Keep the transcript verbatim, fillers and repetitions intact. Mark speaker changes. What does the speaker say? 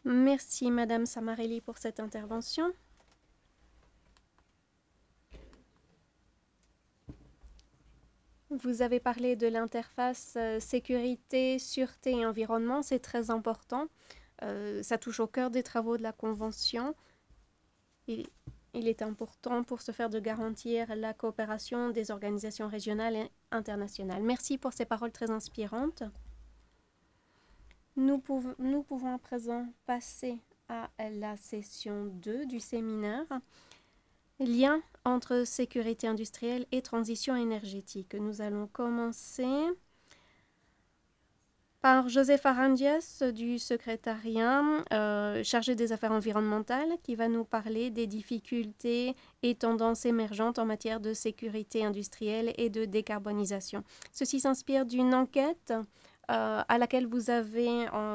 Speaker 1: Merci, Madame Samarelli, pour cette intervention. Vous avez parlé de l'interface euh, sécurité, sûreté et environnement. C'est très important. Euh, ça touche au cœur des travaux de la Convention. Il, il est important pour ce faire de garantir la coopération des organisations régionales et internationales. Merci pour ces paroles très inspirantes. Nous pouvons, nous pouvons à présent passer à la session deux du séminaire. Lien entre sécurité industrielle et transition énergétique. Nous allons commencer par Joseph Arandias du secrétariat euh, chargé des affaires environnementales qui va nous parler des difficultés et tendances émergentes en matière de sécurité industrielle et de décarbonisation. Ceci s'inspire d'une enquête euh, à laquelle vous avez en